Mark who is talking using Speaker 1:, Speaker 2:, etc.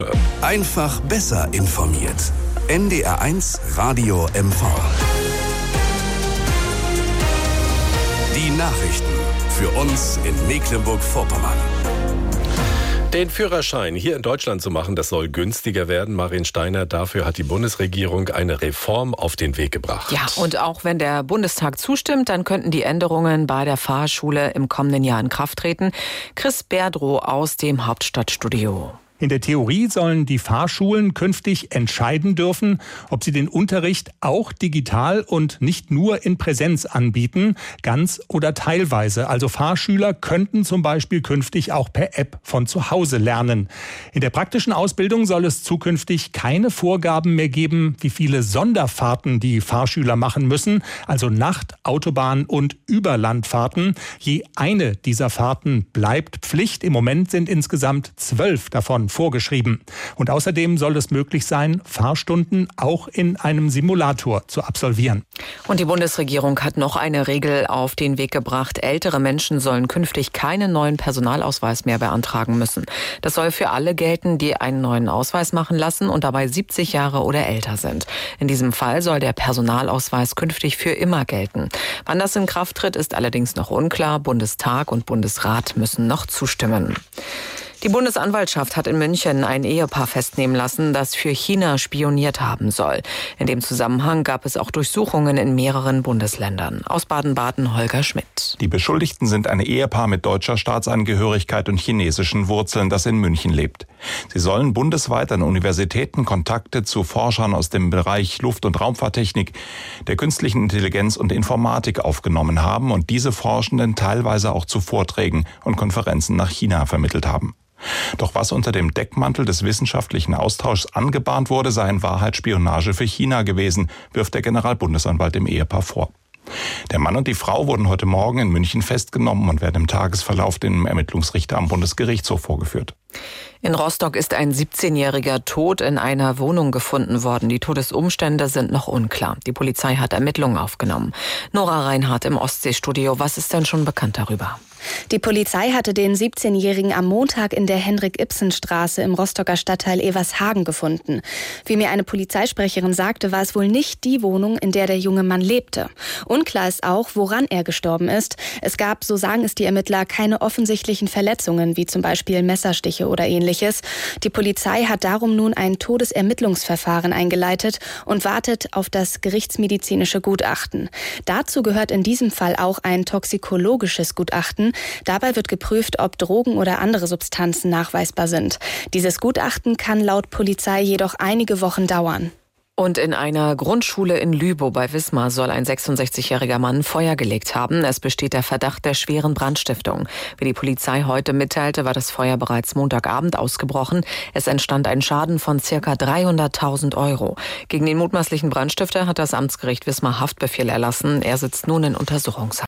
Speaker 1: Einfach besser informiert. NDR1 Radio MV. Die Nachrichten für uns in Mecklenburg-Vorpommern.
Speaker 2: Den Führerschein hier in Deutschland zu machen, das soll günstiger werden. Marin Steiner, dafür hat die Bundesregierung eine Reform auf den Weg gebracht.
Speaker 3: Ja, und auch wenn der Bundestag zustimmt, dann könnten die Änderungen bei der Fahrschule im kommenden Jahr in Kraft treten. Chris Berdrow aus dem Hauptstadtstudio.
Speaker 4: In der Theorie sollen die Fahrschulen künftig entscheiden dürfen, ob sie den Unterricht auch digital und nicht nur in Präsenz anbieten, ganz oder teilweise. Also Fahrschüler könnten zum Beispiel künftig auch per App von zu Hause lernen. In der praktischen Ausbildung soll es zukünftig keine Vorgaben mehr geben, wie viele Sonderfahrten die Fahrschüler machen müssen, also Nacht-, Autobahn- und Überlandfahrten. Je eine dieser Fahrten bleibt Pflicht. Im Moment sind insgesamt 12 davon vorgeschrieben. Und außerdem soll es möglich sein, Fahrstunden auch in einem Simulator zu absolvieren.
Speaker 3: Und die Bundesregierung hat noch eine Regel auf den Weg gebracht. Ältere Menschen sollen künftig keinen neuen Personalausweis mehr beantragen müssen. Das soll für alle gelten, die einen neuen Ausweis machen lassen und dabei 70 Jahre oder älter sind. In diesem Fall soll der Personalausweis künftig für immer gelten. Wann das in Kraft tritt, ist allerdings noch unklar. Bundestag und Bundesrat müssen noch zustimmen. Die Bundesanwaltschaft hat in München ein Ehepaar festnehmen lassen, das für China spioniert haben soll. In dem Zusammenhang gab es auch Durchsuchungen in mehreren Bundesländern. Aus Baden-Baden Holger Schmidt.
Speaker 5: Die Beschuldigten sind ein Ehepaar mit deutscher Staatsangehörigkeit und chinesischen Wurzeln, das in München lebt. Sie sollen bundesweit an Universitäten Kontakte zu Forschern aus dem Bereich Luft- und Raumfahrttechnik, der künstlichen Intelligenz und Informatik aufgenommen haben und diese Forschenden teilweise auch zu Vorträgen und Konferenzen nach China vermittelt haben. Doch was unter dem Deckmantel des wissenschaftlichen Austauschs angebahnt wurde, sei in Wahrheit Spionage für China gewesen, wirft der Generalbundesanwalt dem Ehepaar vor. Der Mann und die Frau wurden heute Morgen in München festgenommen und werden im Tagesverlauf dem Ermittlungsrichter am Bundesgerichtshof vorgeführt.
Speaker 3: In Rostock ist ein 17-Jähriger tot in einer Wohnung gefunden worden. Die Todesumstände sind noch unklar. Die Polizei hat Ermittlungen aufgenommen. Nora Reinhardt im Ostseestudio. Was ist denn schon bekannt darüber?
Speaker 6: Die Polizei hatte den 17-Jährigen am Montag in der Henrik-Ibsen-Straße im Rostocker Stadtteil Evershagen gefunden. Wie mir eine Polizeisprecherin sagte, war es wohl nicht die Wohnung, in der der junge Mann lebte. Unklar ist auch, woran er gestorben ist. Es gab, so sagen es die Ermittler, keine offensichtlichen Verletzungen, wie zum Beispiel Messerstiche oder Ähnliches. Die Polizei hat darum nun ein Todesermittlungsverfahren eingeleitet und wartet auf das gerichtsmedizinische Gutachten. Dazu gehört in diesem Fall auch ein toxikologisches Gutachten. Dabei wird geprüft, ob Drogen oder andere Substanzen nachweisbar sind. Dieses Gutachten kann laut Polizei jedoch einige Wochen dauern.
Speaker 3: Und in einer Grundschule in Lübow bei Wismar soll ein 66-jähriger Mann Feuer gelegt haben. Es besteht der Verdacht der schweren Brandstiftung. Wie die Polizei heute mitteilte, war das Feuer bereits Montagabend ausgebrochen. Es entstand ein Schaden von ca. 300.000 €. Gegen den mutmaßlichen Brandstifter hat das Amtsgericht Wismar Haftbefehl erlassen. Er sitzt nun in Untersuchungshaft.